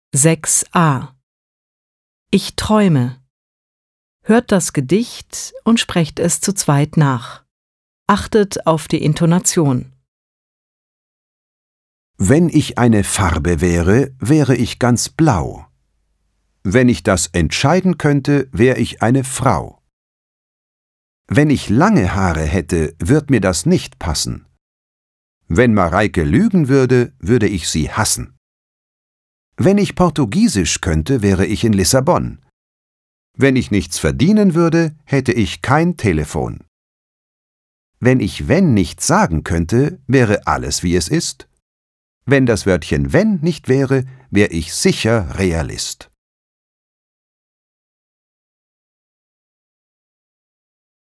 6a. Ich träume. Hört das Gedicht und sprecht es zu zweit nach. Achtet auf die Intonation. Wenn ich eine Farbe wäre, wäre ich ganz blau. Wenn ich das entscheiden könnte, wäre ich eine Frau. Wenn ich lange Haare hätte, würd mir das nicht passen. Wenn Mareike lügen würde, würde ich sie hassen. Wenn ich Portugiesisch könnte, wäre ich in Lissabon. Wenn ich nichts verdienen würde, hätte ich kein Telefon. Wenn ich wenn nicht sagen könnte, wäre alles wie es ist. Wenn das Wörtchen wenn nicht wäre, wäre ich sicher Realist.